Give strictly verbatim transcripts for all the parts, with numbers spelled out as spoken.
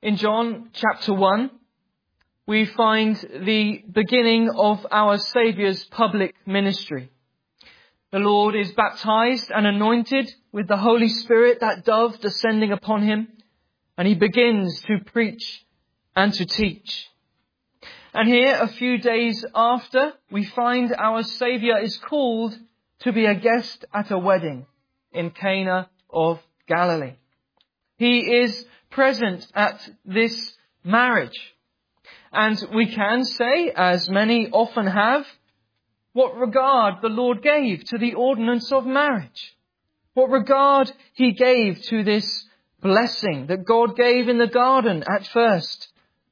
In John chapter one, we find the beginning of our Saviour's public ministry. The Lord is baptized and anointed with the Holy Spirit, that dove descending upon him, and he begins to preach and to teach. And here, a few days after, we find our Saviour is called to be a guest at a wedding in Cana of Galilee. He is present at this marriage. And we can say, as many often have, what regard the Lord gave to the ordinance of marriage. What regard he gave to this blessing that God gave in the garden at first.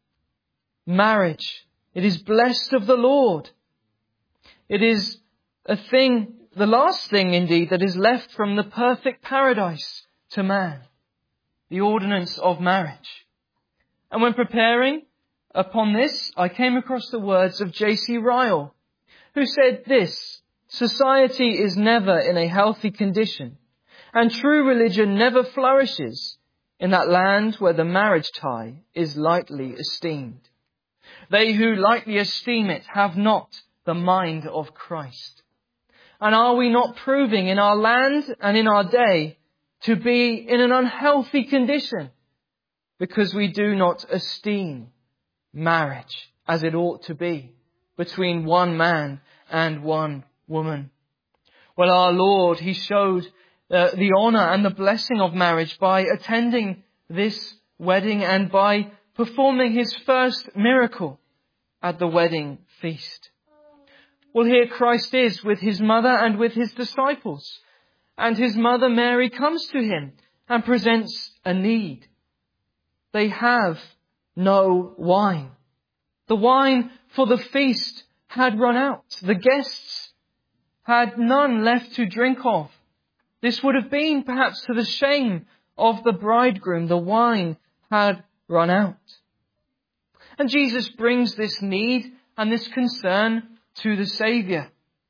Marriage. It is blessed of the Lord. It is a thing, the last thing indeed, that is left from the perfect paradise to man. The ordinance of marriage. And when preparing upon this, I came across the words of J C Ryle, who said this: society is never in a healthy condition, and true religion never flourishes in that land where the marriage tie is lightly esteemed. They who lightly esteem it have not the mind of Christ. And are we not proving in our land and in our day to be in an unhealthy condition because we do not esteem marriage as it ought to be between one man and one woman? Well, our Lord, he showed uh, the honour and the blessing of marriage by attending this wedding and by performing his first miracle at the wedding feast. Well, here Christ is with his mother and with his disciples. And his mother Mary comes to him and presents a need. They have no wine. The wine for the feast had run out. The guests had none left to drink of. This would have been perhaps to the shame of the bridegroom. The wine had run out. And Jesus brings this need and this concern to the Saviour.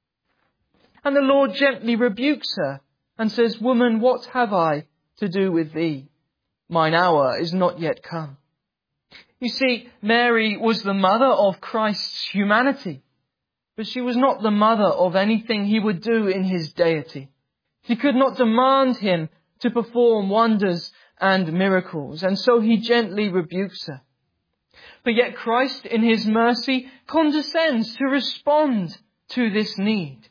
And the Lord gently rebukes her and says, "Woman, what have I to do with thee? Mine hour is not yet come." You see, Mary was the mother of Christ's humanity, but she was not the mother of anything he would do in his deity. She could not demand him to perform wonders and miracles, and so he gently rebukes her. But yet Christ, in his mercy, condescends to respond to this need.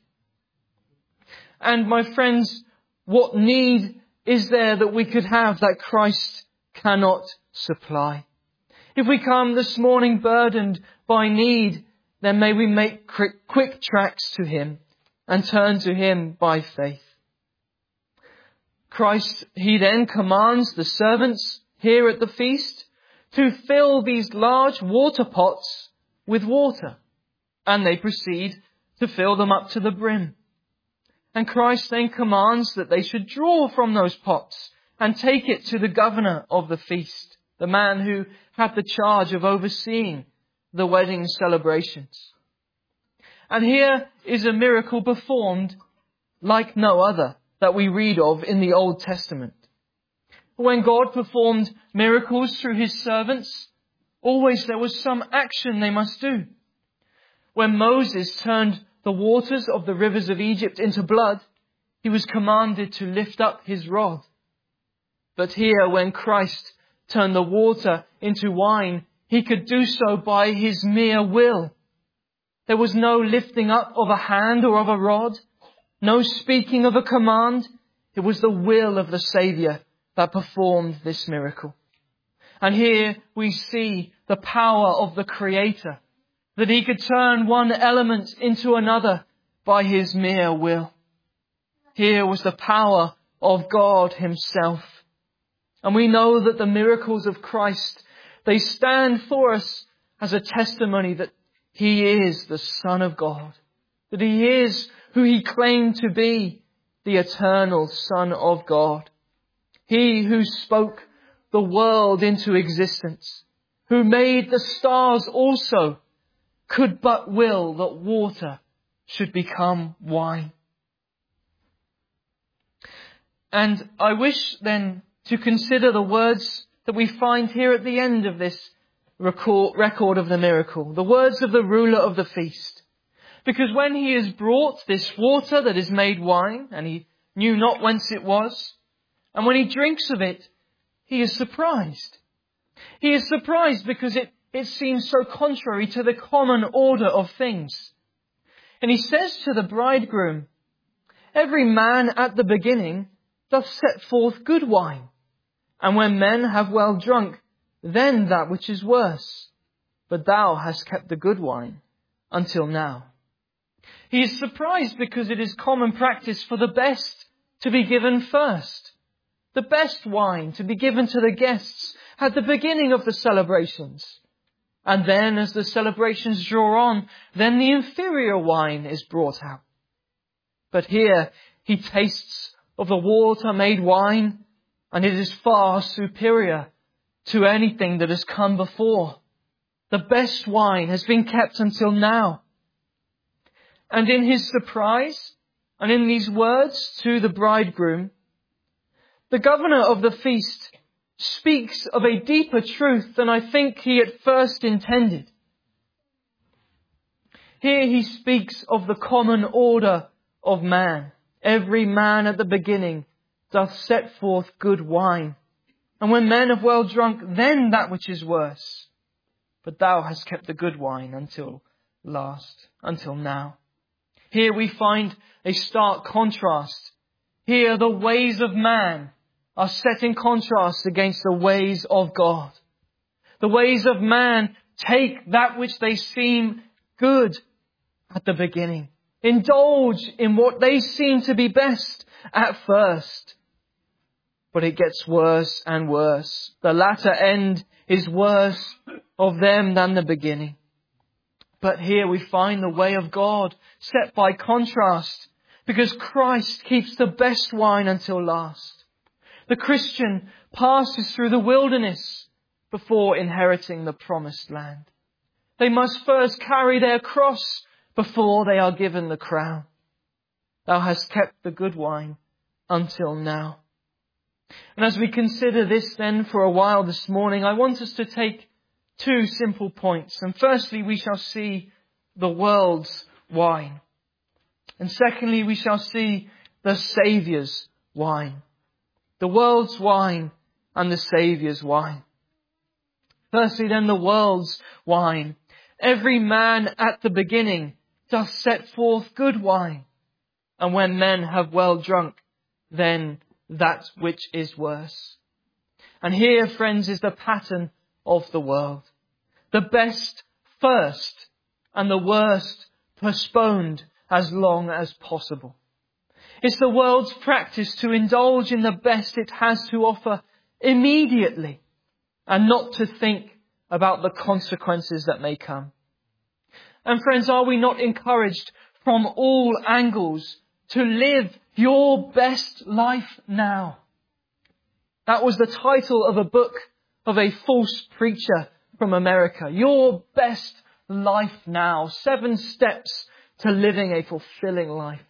And my friends, what need is there that we could have that Christ cannot supply? If we come this morning burdened by need, then may we make quick, quick tracks to him and turn to him by faith. Christ, he then commands the servants here at the feast to fill these large water pots with water, and they proceed to fill them up to the brim. And Christ then commands that they should draw from those pots and take it to the governor of the feast, the man who had the charge of overseeing the wedding celebrations. And here is a miracle performed like no other that we read of in the Old Testament. When God performed miracles through his servants, always there was some action they must do. When Moses turned the waters of the rivers of Egypt into blood, he was commanded to lift up his rod. But here, when Christ turned the water into wine, he could do so by his mere will. There was no lifting up of a hand or of a rod, no speaking of a command. It was the will of the Saviour that performed this miracle. And here we see the power of the Creator, that he could turn one element into another by his mere will. Here was the power of God himself. And we know that the miracles of Christ, they stand for us as a testimony that he is the Son of God, that he is who he claimed to be, the eternal Son of God. He who spoke the world into existence, who made the stars also, could but will that water should become wine. And I wish then to consider the words that we find here at the end of this record, record of the miracle. The words of the ruler of the feast. Because when he has brought this water that is made wine, and he knew not whence it was, and when he drinks of it, he is surprised. He is surprised because it, it seems so contrary to the common order of things. And he says to the bridegroom, every man at the beginning doth set forth good wine, and when men have well drunk, then that which is worse. But thou hast kept the good wine until now. He is surprised because it is common practice for the best to be given first. The best wine to be given to the guests at the beginning of the celebrations. And then as the celebrations draw on, then the inferior wine is brought out. But here he tastes of the water made wine, and it is far superior to anything that has come before. The best wine has been kept until now. And in his surprise, and in these words to the bridegroom, the governor of the feast speaks of a deeper truth than I think he at first intended. Here he speaks of the common order of man. Every man at the beginning doth set forth good wine, and when men have well drunk, then that which is worse. But thou hast kept the good wine until last, until now. Here we find a stark contrast. Here the ways of man are set in contrast against the ways of God. The ways of man take that which they seem good at the beginning. Indulge in what they seem to be best at first. But it gets worse and worse. The latter end is worse of them than the beginning. But here we find the way of God set by contrast, because Christ keeps the best wine until last. The Christian passes through the wilderness before inheriting the promised land. They must first carry their cross before they are given the crown. Thou hast kept the good wine until now. And as we consider this then for a while this morning, I want us to take two simple points. And firstly, we shall see the world's wine. And secondly, we shall see the Saviour's wine. The world's wine and the Saviour's wine. Firstly then, the world's wine. Every man at the beginning doth set forth good wine, and when men have well drunk, then that which is worse. And here, friends, is the pattern of the world. The best first, and the worst postponed as long as possible. It's the world's practice to indulge in the best it has to offer immediately, and not to think about the consequences that may come. And friends, are we not encouraged from all angles to live your best life now? That was the title of a book of a false preacher from America. Your best life now. Seven steps to living a fulfilling life.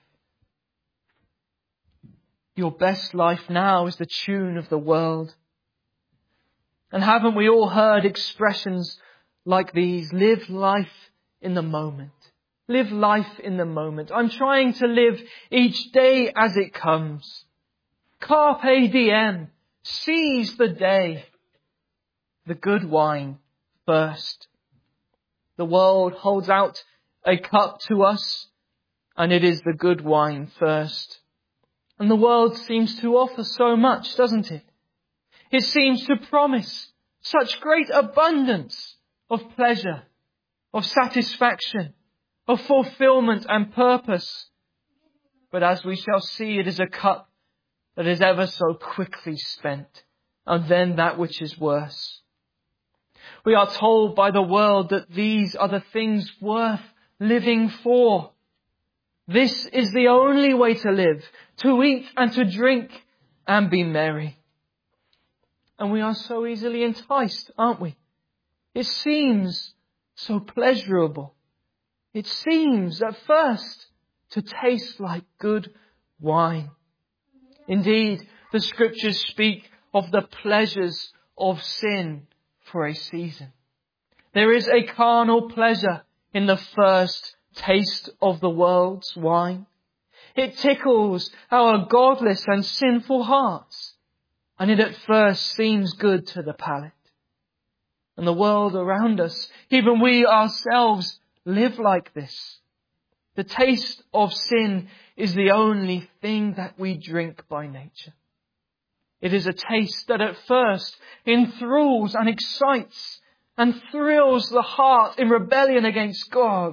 Your best life now is the tune of the world. And haven't we all heard expressions like these? Live life in the moment. Live life in the moment. I'm trying to live each day as it comes. Carpe diem. Seize the day. The good wine first. The world holds out a cup to us, and it is the good wine first. And the world seems to offer so much, doesn't it? It seems to promise such great abundance of pleasure, of satisfaction, of fulfillment and purpose. But as we shall see, it is a cup that is ever so quickly spent, and then that which is worse. We are told by the world that these are the things worth living for. This is the only way to live, to eat and to drink and be merry. And we are so easily enticed, aren't we? It seems so pleasurable. It seems at first to taste like good wine. Indeed, the scriptures speak of the pleasures of sin for a season. There is a carnal pleasure in the first taste of the world's wine. It tickles our godless and sinful hearts, and it at first seems good to the palate. And the world around us, even we ourselves, live like this. The taste of sin is the only thing that we drink by nature. It is a taste that at first enthralls and excites and thrills the heart in rebellion against God.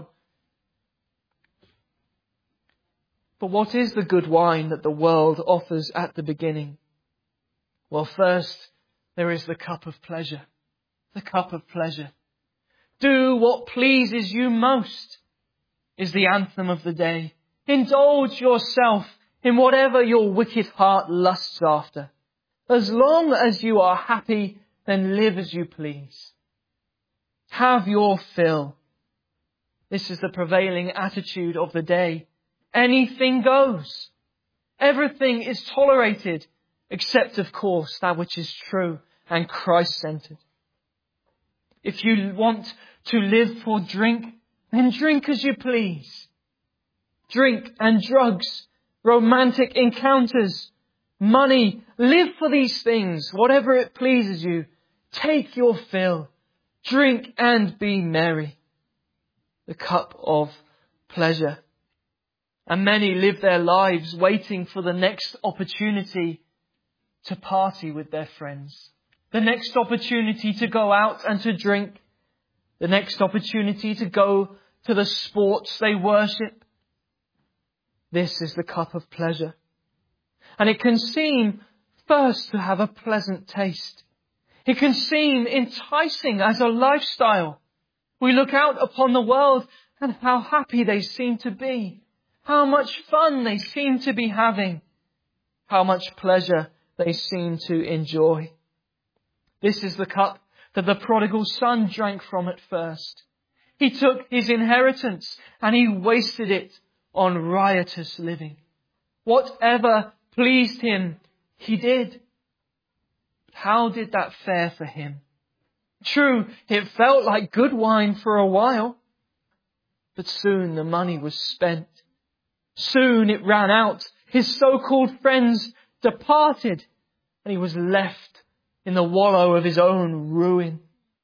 But what is the good wine that the world offers at the beginning? Well, first, there is the cup of pleasure. The cup of pleasure. Do what pleases you most is the anthem of the day. Indulge yourself in whatever your wicked heart lusts after. As long as you are happy, then live as you please. Have your fill. This is the prevailing attitude of the day. Anything goes. Everything is tolerated, except, of course, that which is true and Christ-centered. If you want to live for drink, then drink as you please. Drink and drugs, romantic encounters, money, live for these things, whatever it pleases you. Take your fill. Drink and be merry. The cup of pleasure. And many live their lives waiting for the next opportunity to party with their friends. The next opportunity to go out and to drink. The next opportunity to go to the sports they worship. This is the cup of pleasure. And it can seem first to have a pleasant taste. It can seem enticing as a lifestyle. We look out upon the world and how happy they seem to be. How much fun they seem to be having. How much pleasure they seem to enjoy. This is the cup that the prodigal son drank from at first. He took his inheritance and he wasted it on riotous living. Whatever pleased him, he did. How did that fare for him? True, it felt like good wine for a while, but soon the money was spent. Soon it ran out. His so-called friends departed, and he was left in the wallow of his own ruin.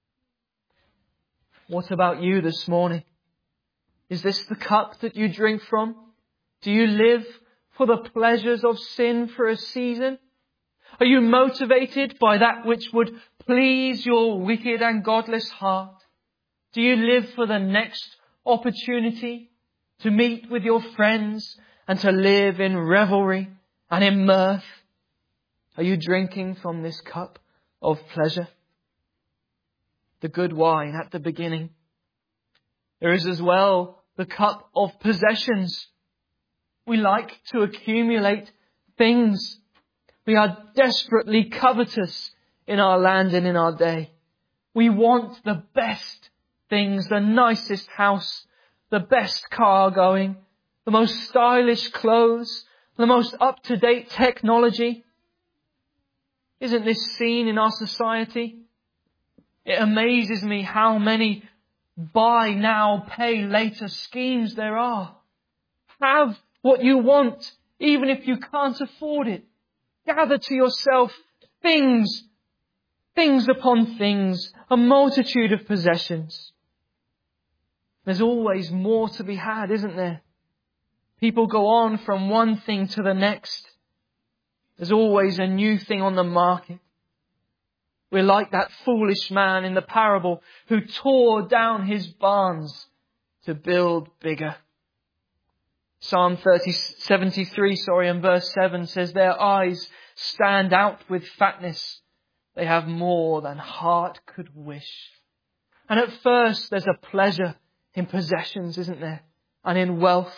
What about you this morning? Is this the cup that you drink from? Do you live for the pleasures of sin for a season? Are you motivated by that which would please your wicked and godless heart? Do you live for the next opportunity to meet with your friends and to live in revelry and in mirth? Are you drinking from this cup of pleasure? The good wine at the beginning. There is as well the cup of possessions. We like to accumulate things. We are desperately covetous in our land and in our day. We want the best things, the nicest house, the best car going, the most stylish clothes, the most up-to-date technology. Isn't this seen in our society? It amazes me how many buy now, pay later schemes there are. Have what you want, even if you can't afford it. Gather to yourself things, things upon things, a multitude of possessions. There's always more to be had, isn't there? People go on from one thing to the next. There's always a new thing on the market. We're like that foolish man in the parable who tore down his barns to build bigger. Psalm thirty, seventy-three, sorry, and verse seven says, their eyes stand out with fatness. They have more than heart could wish. And at first there's a pleasure in possessions, isn't there? And in wealth.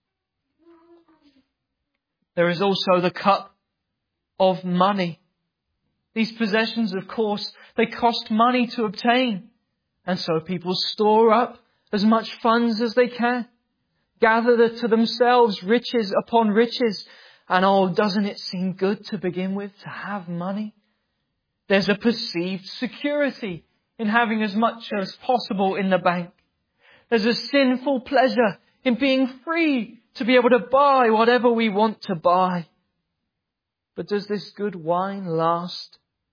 There is also the cup of money. These possessions, of course, they cost money to obtain. And so people store up as much funds as they can. Gather to themselves riches upon riches. And oh, doesn't it seem good to begin with, to have money? There's a perceived security in having as much as possible in the bank. There's a sinful pleasure in being free to be able to buy whatever we want to buy. But does this good wine last?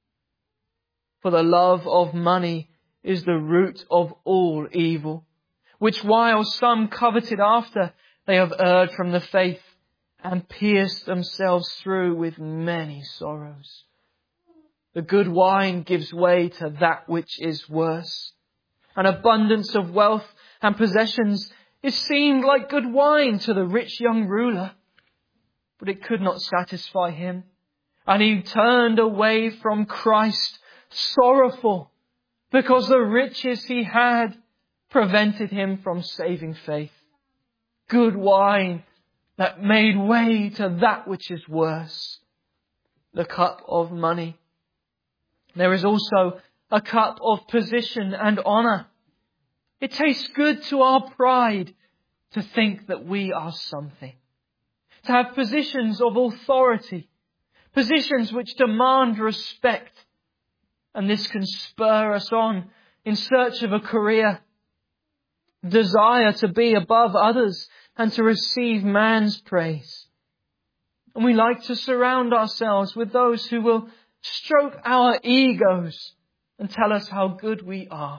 For the love of money is the root of all evil, which while some coveted after, they have erred from the faith and pierced themselves through with many sorrows. The good wine gives way to that which is worse. An abundance of wealth and possessions is seemed like good wine to the rich young ruler, but it could not satisfy him, and he turned away from Christ sorrowful, because the riches he had prevented him from saving faith. Good wine that made way to that which is worse. The cup of money. There is also a cup of position and honour. It tastes good to our pride to think that we are something. To have positions of authority. Positions which demand respect. And this can spur us on in search of a career. Desire to be above others and to receive man's praise. And we like to surround ourselves with those who will stroke our egos and tell us how good we are.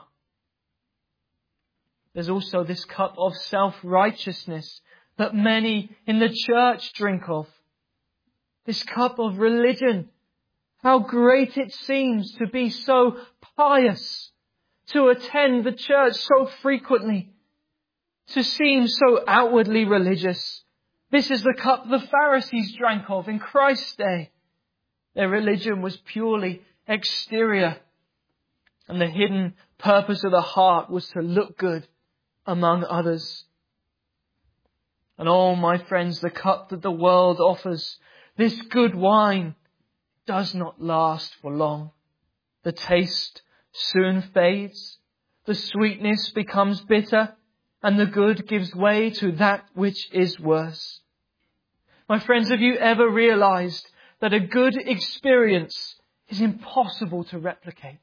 There's also this cup of self-righteousness that many in the church drink of. This cup of religion. How great it seems to be so pious, to attend the church so frequently, to seem so outwardly religious. This is the cup the Pharisees drank of in Christ's day. Their religion was purely exterior, and the hidden purpose of the heart was to look good among others. And oh, my friends, the cup that the world offers, this good wine, does not last for long. The taste soon fades, the sweetness becomes bitter, and the good gives way to that which is worse. My friends, have you ever realized that a good experience is impossible to replicate?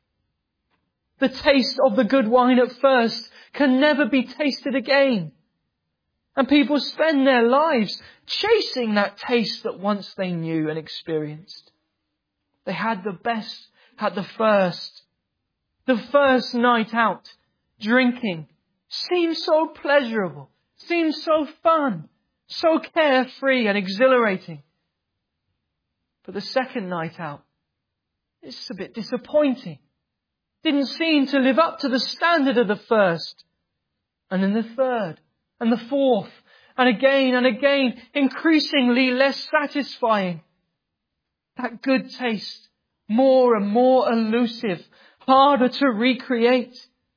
The taste of the good wine at first can never be tasted again. And people spend their lives chasing that taste that once they knew and experienced. They had the best at the first. The first night out, drinking, seemed so pleasurable, seemed so fun, so carefree and exhilarating. But the second night out, it's a bit disappointing. Didn't seem to live up to the standard of the first. And then the third, and the fourth, and again and again, increasingly less satisfying. That good taste, more and more elusive, harder to recreate.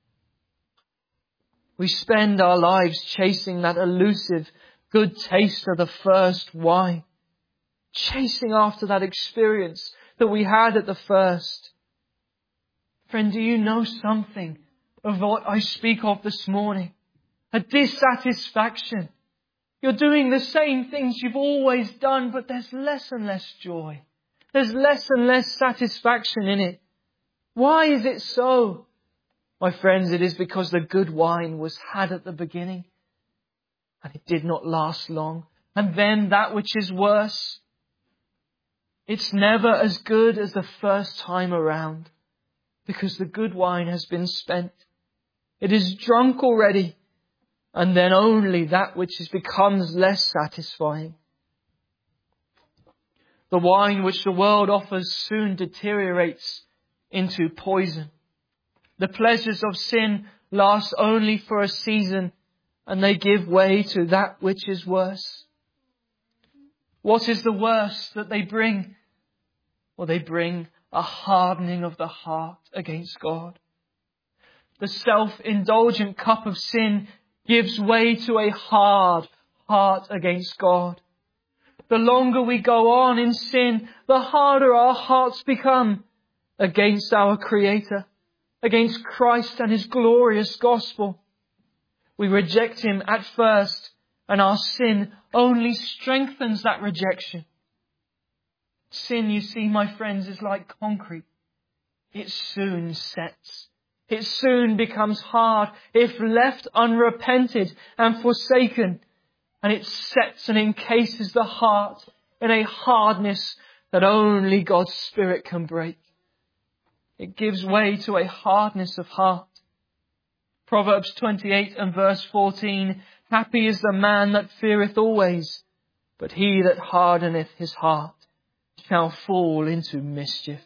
We spend our lives chasing that elusive good taste of the first wine. Chasing after that experience that we had at the first. Friend, do you know something of what I speak of this morning? A dissatisfaction. You're doing the same things you've always done, but there's less and less joy. There's less and less satisfaction in it. Why is it so? My friends, it is because the good wine was had at the beginning and it did not last long. And then that which is worse, it's never as good as the first time around because the good wine has been spent. It is drunk already, and then only that which is becomes less satisfying. The wine which the world offers soon deteriorates into poison. The pleasures of sin last only for a season, and they give way to that which is worse. What is the worst that they bring? Well, they bring a hardening of the heart against God. The self-indulgent cup of sin gives way to a hard heart against God. The longer we go on in sin, the harder our hearts become against our Creator, against Christ and His glorious gospel. We reject Him at first, and our sin only strengthens that rejection. Sin, you see, my friends, is like concrete. it soon sets. It soon becomes hard if left unrepented and forsaken. And it sets and encases the heart in a hardness that only God's Spirit can break. It gives way to a hardness of heart. Proverbs twenty-eight and verse fourteen, happy is the man that feareth always, but he that hardeneth his heart shall fall into mischief.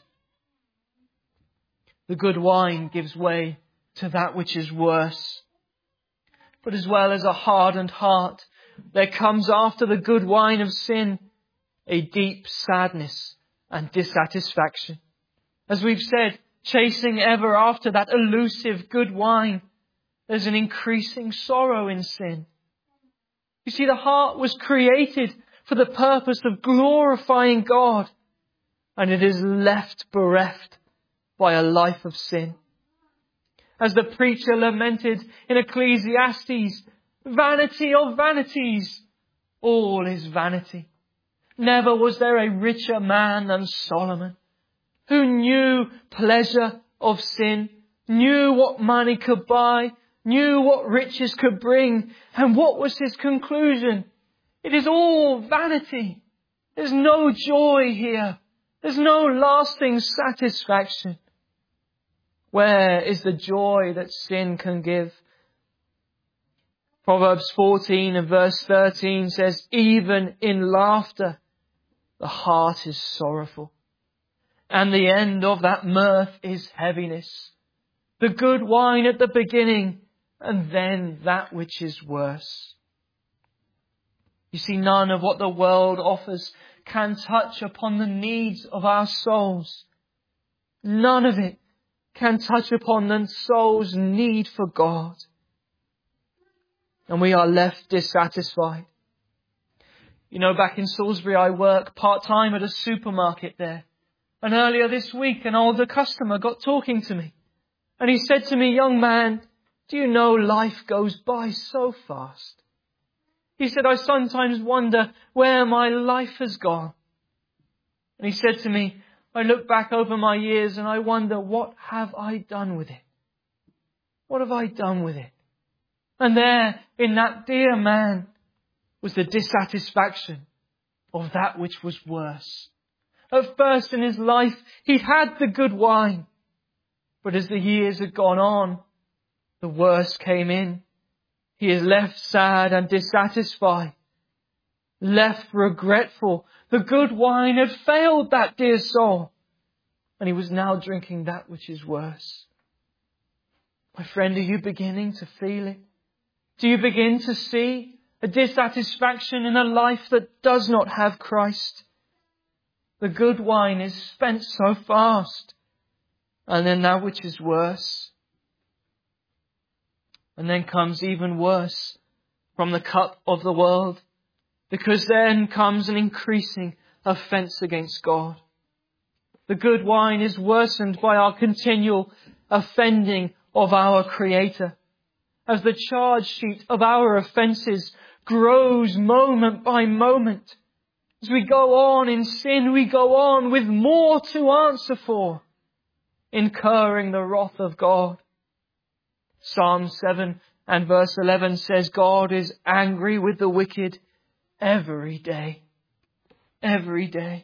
The good wine gives way to that which is worse. But as well as a hardened heart, there comes after the good wine of sin a deep sadness and dissatisfaction. As we've said, chasing ever after that elusive good wine, there's an increasing sorrow in sin. You see, the heart was created for the purpose of glorifying God, and it is left bereft by a life of sin. As the preacher lamented in Ecclesiastes, vanity of vanities, all is vanity. Never was there a richer man than Solomon, who knew pleasure of sin, knew what money could buy, knew what riches could bring, and what was his conclusion? It is all vanity. There's no joy here. There's no lasting satisfaction. Where is the joy that sin can give? Proverbs fourteen and verse thirteen says, even in laughter, the heart is sorrowful, and the end of that mirth is heaviness. The good wine at the beginning, and then that which is worse. You see, none of what the world offers can touch upon the needs of our souls. None of it can touch upon the soul's need for God. And we are left dissatisfied. You know, back in Salisbury, I work part-time at a supermarket there. And earlier this week, an older customer got talking to me. And he said to me, young man, do you know life goes by so fast? He said, I sometimes wonder where my life has gone. And he said to me, I look back over my years and I wonder, what have I done with it? What have I done with it? And there, in that dear man, was the dissatisfaction of that which was worse. At first in his life, he'd had the good wine. But as the years had gone on, the worst came in. He is left sad and dissatisfied, left regretful. The good wine had failed that dear soul, and he was now drinking that which is worse. My friend, are you beginning to feel it? Do you begin to see a dissatisfaction in a life that does not have Christ? The good wine is spent so fast, and then that which is worse. And then comes even worse from the cup of the world, because then comes an increasing offence against God. The good wine is worsened by our continual offending of our Creator, as the charge sheet of our offences grows moment by moment. As we go on in sin, we go on with more to answer for, incurring the wrath of God. Psalm seven and verse eleven says, God is angry with the wicked every day. Every day.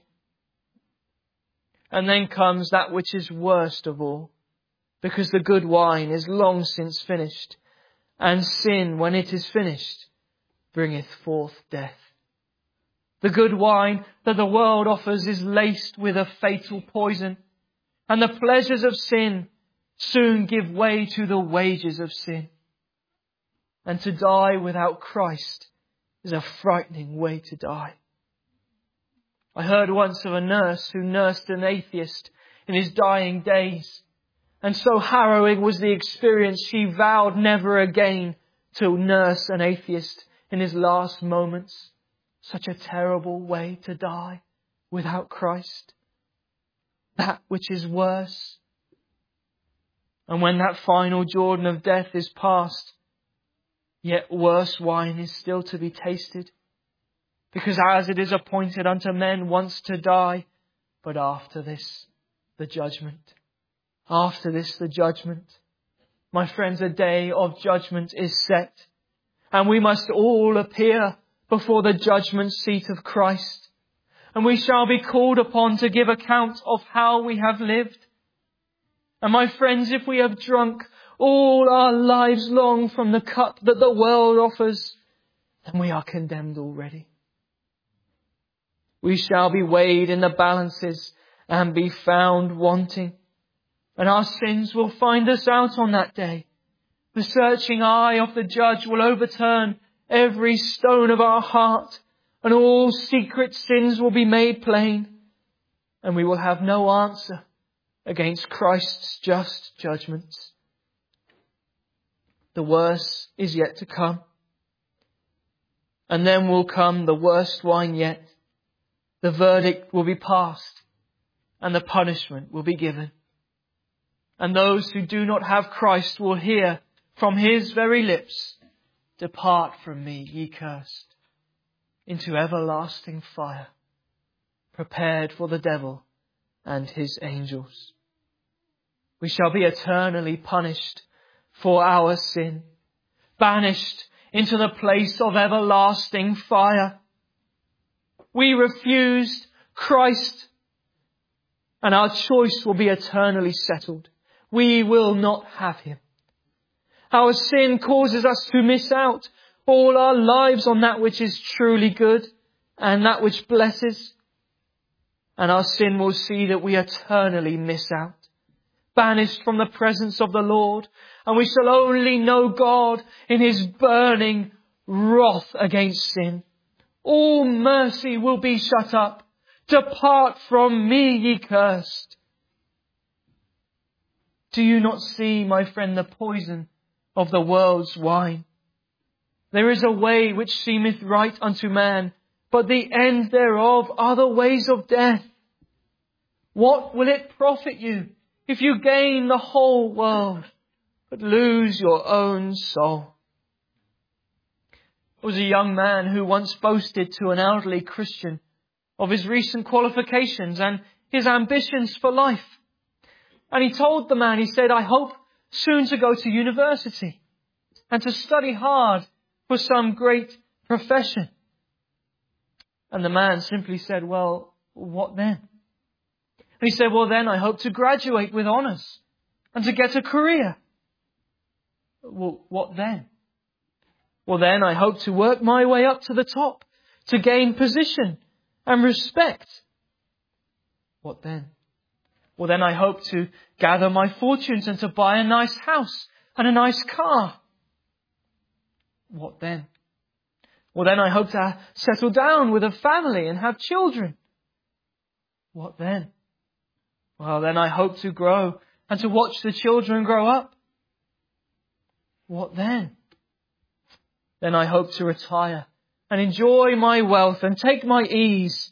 And then comes that which is worst of all, because the good wine is long since finished, and sin, when it is finished, bringeth forth death. The good wine that the world offers is laced with a fatal poison, and the pleasures of sin soon give way to the wages of sin. And to die without Christ is a frightening way to die. I heard once of a nurse who nursed an atheist in his dying days. And so harrowing was the experience, she vowed never again to nurse an atheist in his last moments. Such a terrible way to die without Christ. That which is worse. And when that final Jordan of death is passed, yet worse wine is still to be tasted. Because as it is appointed unto men once to die, but after this, the judgment. After this, the judgment. My friends, a day of judgment is set, and we must all appear before the judgment seat of Christ, and we shall be called upon to give account of how we have lived. And my friends, if we have drunk all our lives long from the cup that the world offers, then we are condemned already. We shall be weighed in the balances and be found wanting. And our sins will find us out on that day. The searching eye of the judge will overturn every stone of our heart, and all secret sins will be made plain. And we will have no answer against Christ's just judgments. The worst is yet to come. And then will come the worst wine yet. The verdict will be passed, and the punishment will be given. And those who do not have Christ will hear from His very lips, "Depart from me, ye cursed, into everlasting fire, prepared for the devil and his angels." We shall be eternally punished for our sin, banished into the place of everlasting fire. We refused Christ, and our choice will be eternally settled. We will not have Him. Our sin causes us to miss out all our lives on that which is truly good and that which blesses. And our sin will see that we eternally miss out, banished from the presence of the Lord, and we shall only know God in His burning wrath against sin. All mercy will be shut up. "Depart from me, ye cursed." Do you not see, my friend, the poison of the world's wine? There is a way which seemeth right unto man, but the end thereof are the ways of death. What will it profit you if you gain the whole world, but lose your own soul? There was a young man who once boasted to an elderly Christian of his recent qualifications and his ambitions for life. And he told the man, he said, "I hope soon to go to university and to study hard for some great profession." And the man simply said, "Well, what then?" And he said, "Well, then I hope to graduate with honours and to get a career." "Well, what then?" "Well, then I hope to work my way up to the top, to gain position and respect." "What then?" "Well, then I hope to gather my fortunes and to buy a nice house and a nice car." "What then?" "Well, then I hope to settle down with a family and have children." "What then?" "Well, then I hope to grow and to watch the children grow up." "What then?" "Then I hope to retire and enjoy my wealth and take my ease."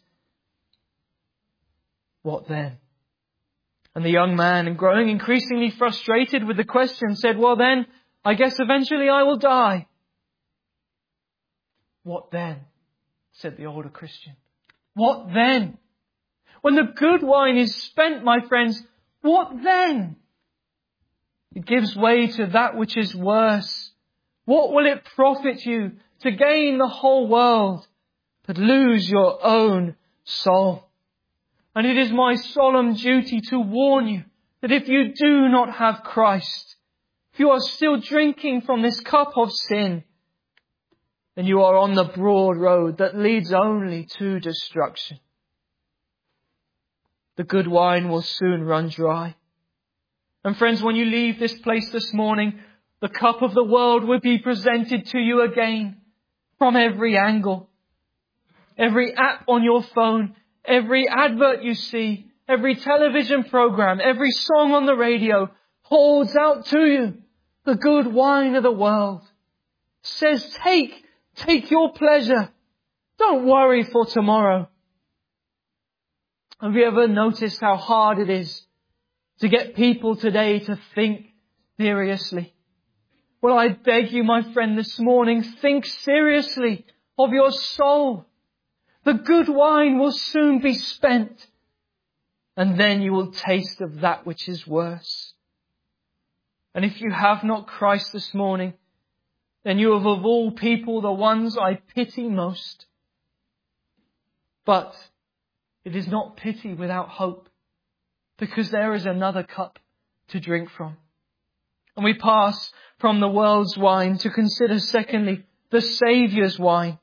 "What then?" And the young man, growing increasingly frustrated with the question, said, "Well then, I guess eventually I will die." "What then?" said the older Christian. "What then? When the good wine is spent, my friends, what then? It gives way to that which is worse. What will it profit you to gain the whole world, but lose your own soul? And it is my solemn duty to warn you that if you do not have Christ, if you are still drinking from this cup of sin, then you are on the broad road that leads only to destruction. The good wine will soon run dry. And friends, when you leave this place this morning, the cup of the world will be presented to you again from every angle. Every app on your phone, every advert you see, every television program, every song on the radio holds out to you the good wine of the world. Says, take, take your pleasure. Don't worry for tomorrow. Have you ever noticed how hard it is to get people today to think seriously? Well, I beg you, my friend, this morning, think seriously of your soul. The good wine will soon be spent. and then you will taste of that which is worse. And if you have not Christ this morning, then you have of all people the ones I pity most. But it is not pity without hope, because there is another cup to drink from. And we pass from the world's wine to consider, secondly, the Saviour's wine.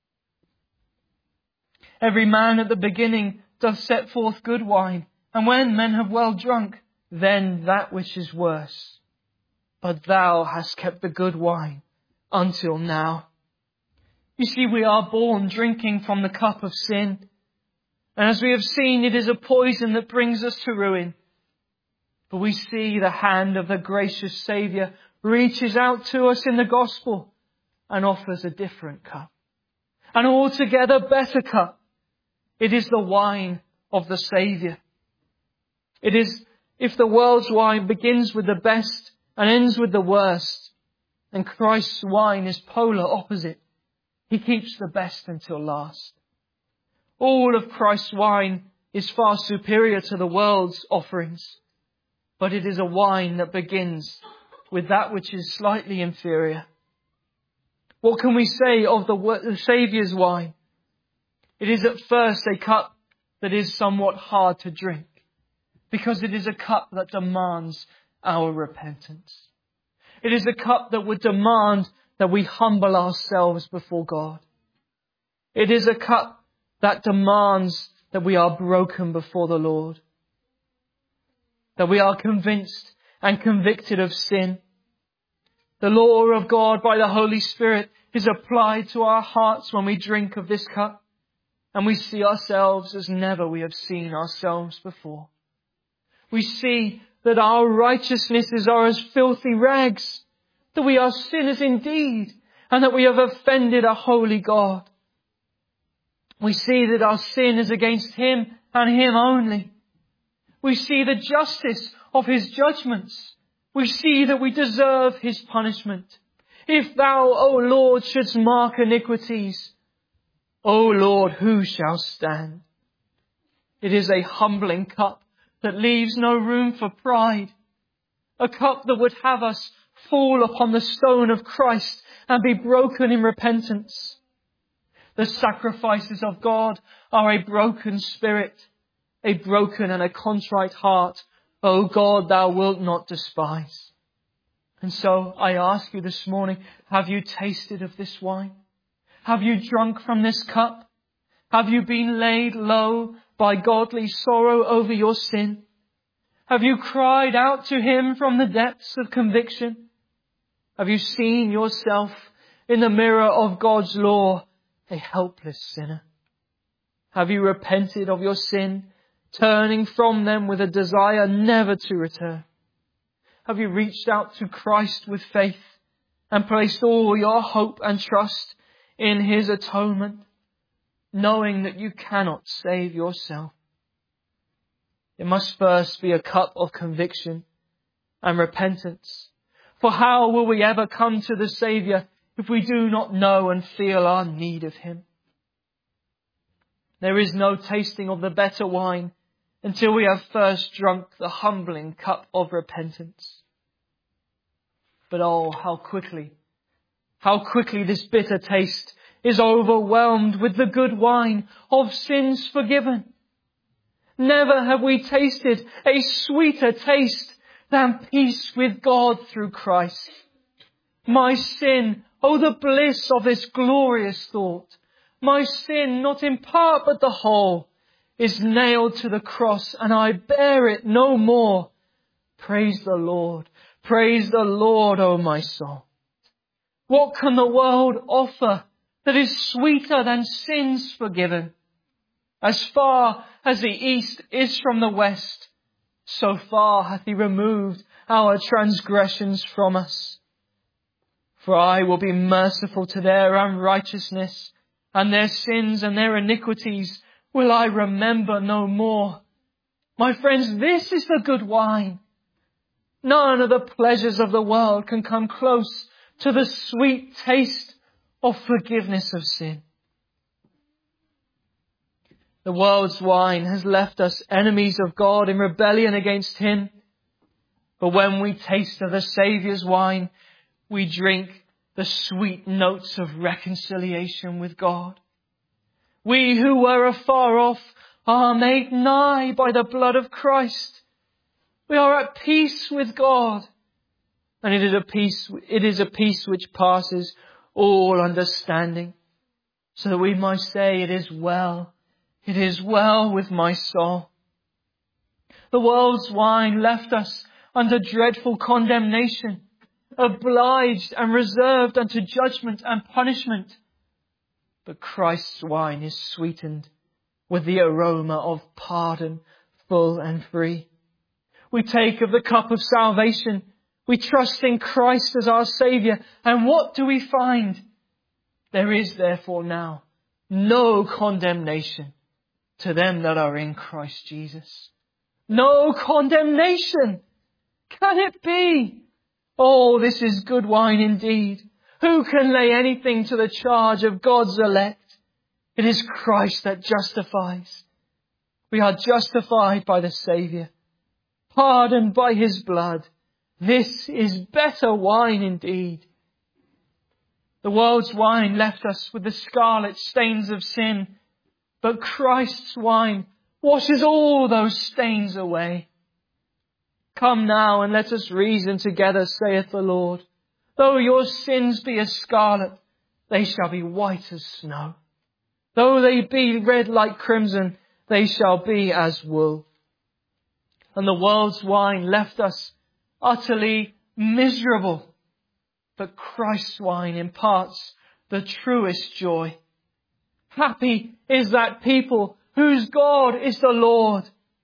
Every man at the beginning doth set forth good wine, and when men have well drunk, then that which is worse. But thou hast kept the good wine until now. You see, we are born drinking from the cup of sin. And as we have seen, it is a poison that brings us to ruin. But we see the hand of the gracious Saviour reaches out to us in the gospel and offers a different cup. An altogether better cup. It is the wine of the Saviour. It is, if the world's wine begins with the best and ends with the worst, and Christ's wine is polar opposite. He keeps the best until last. All of Christ's wine is far superior to the world's offerings, but it is a wine that begins with that which is slightly inferior. What can we say of the, the Saviour's wine? It is at first a cup that is somewhat hard to drink, because it is a cup that demands our repentance. It is a cup that would demand that we humble ourselves before God. It is a cup that demands that we are broken before the Lord. That we are convinced and convicted of sin. The law of God by the Holy Spirit is applied to our hearts when we drink of this cup, and we see ourselves as never we have seen ourselves before. We see that our righteousnesses are as filthy rags, that we are sinners indeed, and that we have offended a holy God. We see that our sin is against Him and Him only. We see the justice of His judgments. We see that we deserve His punishment. If thou, O Lord, shouldst mark iniquities, O Lord, who shall stand? It is a humbling cup that leaves no room for pride. A cup that would have us fall upon the stone of Christ and be broken in repentance. The sacrifices of God are a broken spirit, a broken and a contrite heart. O God, thou wilt not despise. And so I ask you this morning, have you tasted of this wine? Have you drunk from this cup? Have you been laid low by godly sorrow over your sin? Have you cried out to Him from the depths of conviction? Have you seen yourself in the mirror of God's law, a helpless sinner? Have you repented of your sin, turning from them with a desire never to return? Have you reached out to Christ with faith and placed all your hope and trust in His atonement, knowing that you cannot save yourself? It must first be a cup of conviction and repentance. For how will we ever come to the Saviour if we do not know and feel our need of Him? There is no tasting of the better wine until we have first drunk the humbling cup of repentance. But oh, how quickly, how quickly this bitter taste is overwhelmed with the good wine of sins forgiven. Never have we tasted a sweeter taste than peace with God through Christ. My sin, oh the bliss of this glorious thought. My sin, not in part but the whole, is nailed to the cross, and I bear it no more. Praise the Lord. Praise the Lord, O my soul. What can the world offer that is sweeter than sins forgiven? As far as the east is from the west, so far hath He removed our transgressions from us. For I will be merciful to their unrighteousness, and their sins and their iniquities will I remember no more. My friends, this is the good wine. None of the pleasures of the world can come close to the sweet taste of forgiveness of sin. The world's wine has left us enemies of God in rebellion against Him. But when we taste of the Saviour's wine, we drink the sweet notes of reconciliation with God. We who were afar off are made nigh by the blood of Christ. We are at peace with God. And it is a peace, it is a peace which passes all understanding. So that we might say, it is well. It is well with my soul. The world's wine left us under dreadful condemnation, obliged and reserved unto judgment and punishment. But Christ's wine is sweetened with the aroma of pardon, full and free. We take of the cup of salvation. We trust in Christ as our Saviour. And what do we find? There is therefore now no condemnation to them that are in Christ Jesus. No condemnation. Can it be? Oh, this is good wine indeed. Who can lay anything to the charge of God's elect? It is Christ that justifies. We are justified by the Saviour, pardoned by His blood. This is better wine indeed. The world's wine left us with the scarlet stains of sin, but Christ's wine washes all those stains away. Come now and let us reason together, saith the Lord. Though your sins be as scarlet, they shall be white as snow. Though they be red like crimson, they shall be as wool. And the world's wine left us utterly miserable. But Christ's wine imparts the truest joy. Happy is that people whose God is the Lord.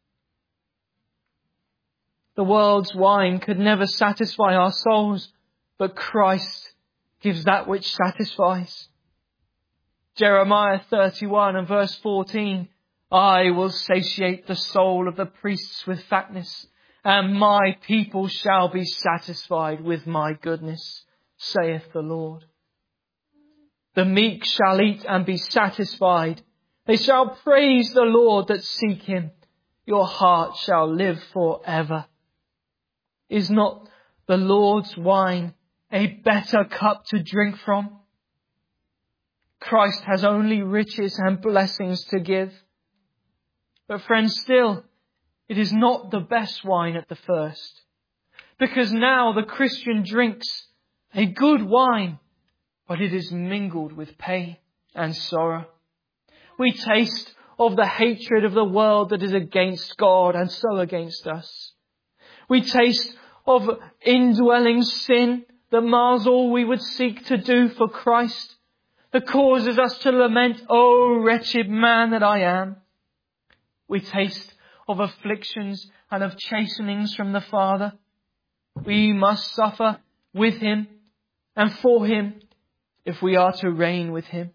The world's wine could never satisfy our souls, but Christ gives that which satisfies. Jeremiah thirty-one and verse fourteen, I will satiate the soul of the priests with fatness, and my people shall be satisfied with my goodness, saith the Lord. The meek shall eat and be satisfied. They shall praise the Lord that seek Him. Your heart shall live forever. Is not the Lord's wine a better cup to drink from? Christ has only riches and blessings to give. But friends, still, it is not the best wine at the first. Because now the Christian drinks a good wine, but it is mingled with pain and sorrow. We taste of the hatred of the world that is against God and so against us. We taste of indwelling sin that mars all we would seek to do for Christ, that causes us to lament, O wretched man that I am. We taste of afflictions and of chastenings from the Father. We must suffer with Him and for Him if we are to reign with Him.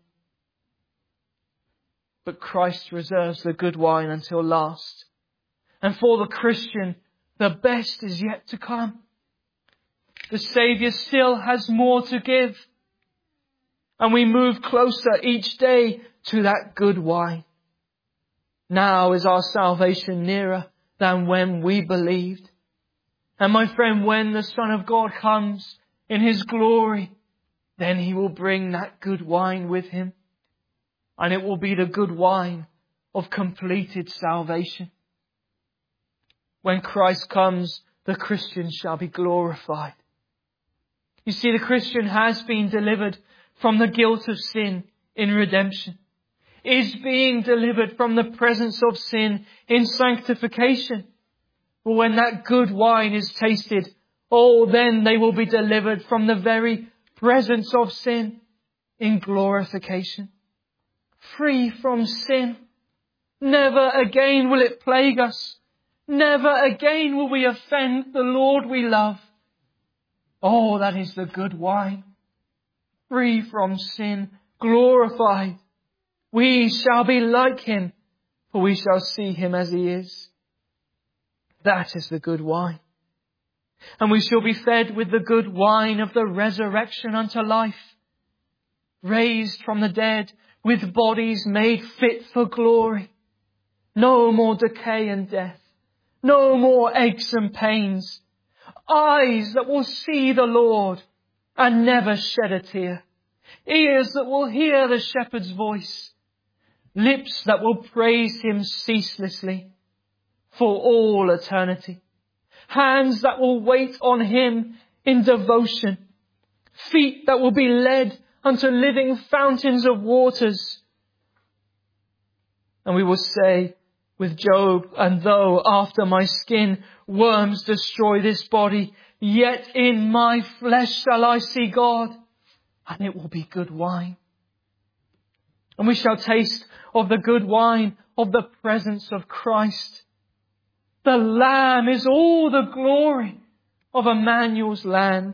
But Christ reserves the good wine until last. And for the Christian, the best is yet to come. The Saviour still has more to give. And we move closer each day to that good wine. Now is our salvation nearer than when we believed. And my friend, when the Son of God comes in His glory, then He will bring that good wine with Him. And it will be the good wine of completed salvation. When Christ comes, the Christian shall be glorified. You see, the Christian has been delivered from the guilt of sin in redemption, is being delivered from the presence of sin in sanctification. But when that good wine is tasted, oh, then they will be delivered from the very presence of sin in glorification. Free from sin. Never again will it plague us. Never again will we offend the Lord we love. Oh, that is the good wine. Free from sin, glorified. We shall be like Him, for we shall see Him as He is. That is the good wine. And we shall be fed with the good wine of the resurrection unto life. Raised from the dead with bodies made fit for glory. No more decay and death. No more aches and pains. Eyes that will see the Lord and never shed a tear. Ears that will hear the shepherd's voice. Lips that will praise him ceaselessly for all eternity. Hands that will wait on him in devotion. Feet that will be led unto living fountains of waters. And we will say with Job, and though after my skin worms destroy this body, yet in my flesh shall I see God, and it will be good wine. And we shall taste of the good wine of the presence of Christ. The Lamb is all the glory of Emmanuel's land.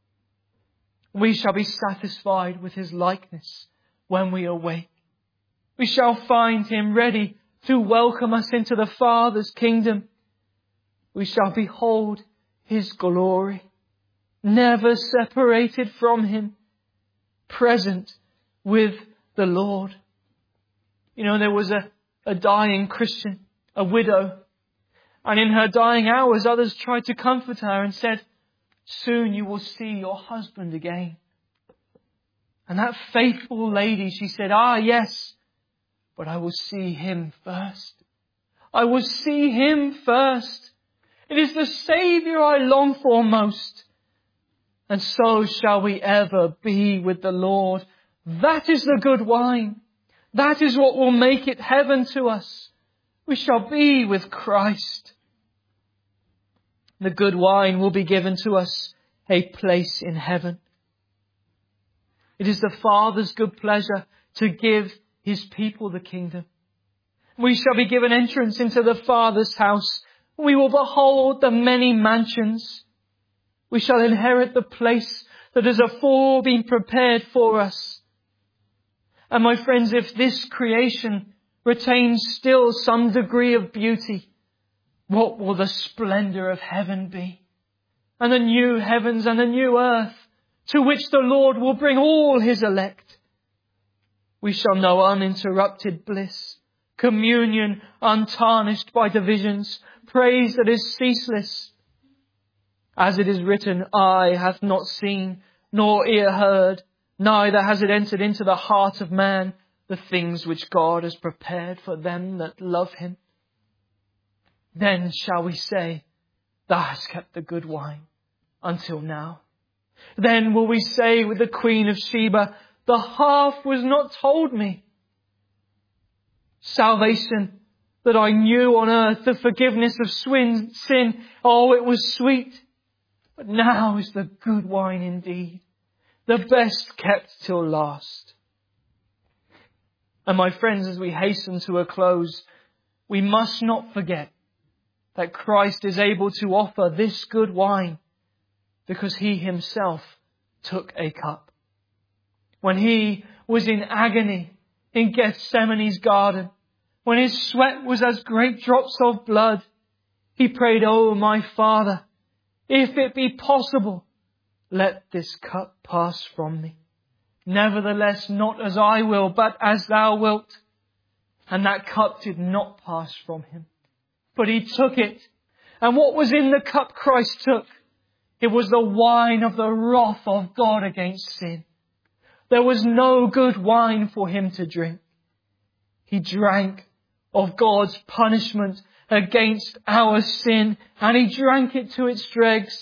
We shall be satisfied with his likeness when we awake. We shall find him ready to welcome us into the Father's kingdom. We shall behold his glory, never separated from him, present with the Lord. You know, there was a, a dying Christian, a widow, and in her dying hours others tried to comfort her and said, soon you will see your husband again. And that faithful lady, she said, ah, yes, but I will see him first. I will see him first. It is the Saviour I long for most. And so shall we ever be with the Lord. That is the good wine. That is what will make it heaven to us. We shall be with Christ. The good wine will be given to us a place in heaven. It is the Father's good pleasure to give his people the kingdom. We shall be given entrance into the Father's house. We will behold the many mansions. We shall inherit the place that has afore been prepared for us. And my friends, if this creation retains still some degree of beauty, what will the splendour of heaven be? And the new heavens and the new earth to which the Lord will bring all his elect. We shall know uninterrupted bliss, communion untarnished by divisions, praise that is ceaseless. As it is written, eye hath not seen, nor ear heard, neither has it entered into the heart of man, the things which God has prepared for them that love him. Then shall we say, thou hast kept the good wine until now. Then will we say with the Queen of Sheba, the half was not told me. Salvation that I knew on earth, the forgiveness of sin, sin, oh, it was sweet. But now is the good wine indeed, the best kept till last. And my friends, as we hasten to a close, we must not forget that Christ is able to offer this good wine because he himself took a cup. When he was in agony in Gethsemane's garden, when his sweat was as great drops of blood, he prayed, oh, my Father, if it be possible, let this cup pass from me. Nevertheless, not as I will, but as thou wilt. And that cup did not pass from him, but he took it. And what was in the cup Christ took? It was the wine of the wrath of God against sin. There was no good wine for him to drink. He drank of God's punishment against our sin, and he drank it to its dregs.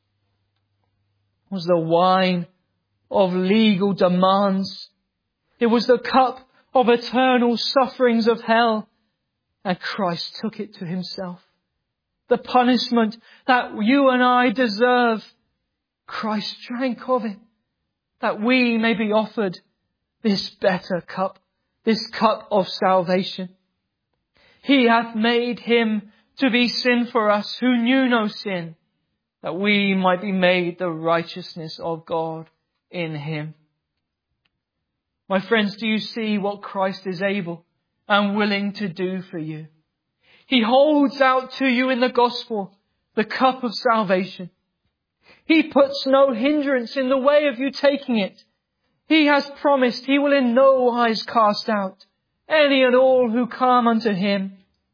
It was the wine of legal demands. It was the cup of eternal sufferings of hell, and Christ took it to himself. The punishment that you and I deserve, Christ drank of it, that we may be offered this better cup, this cup of salvation. He hath made him to be sin for us who knew no sin, that we might be made the righteousness of God in him. My friends, do you see what Christ is able and willing to do for you? He holds out to you in the gospel the cup of salvation. He puts no hindrance in the way of you taking it. He has promised he will in no wise cast out any and all who come unto him.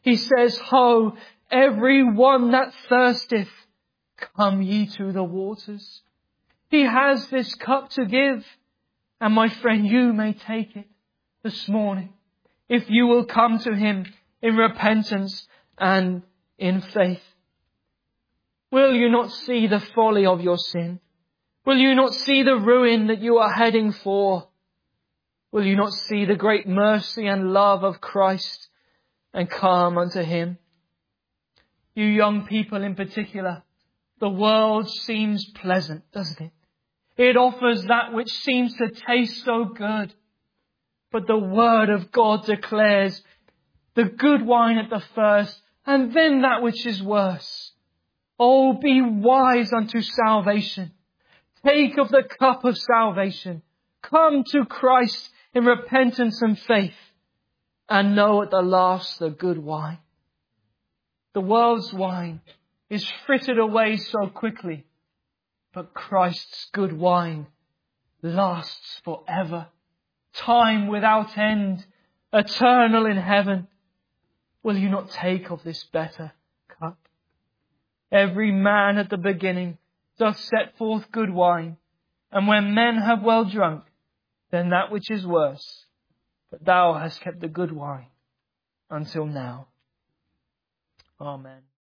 He says, Ho, every one that thirsteth, come ye to the waters. He has this cup to give, and my friend, you may take it this morning, if you will come to Him in repentance and in faith. Will you not see the folly of your sin? Will you not see the ruin that you are heading for? Will you not see the great mercy and love of Christ and come unto Him? You young people in particular, the world seems pleasant, doesn't it? It offers that which seems to taste so good. But the Word of God declares the good wine at the first, and then that which is worse. Oh, be wise unto salvation. Take of the cup of salvation. Come to Christ in repentance and faith, and know at the last the good wine. The world's wine is frittered away so quickly, but Christ's good wine lasts forever. Time without end, eternal in heaven. Will you not take of this better cup? Every man at the beginning doth set forth good wine, and when men have well drunk, then that which is worse. But thou hast kept the good wine until now. Amen.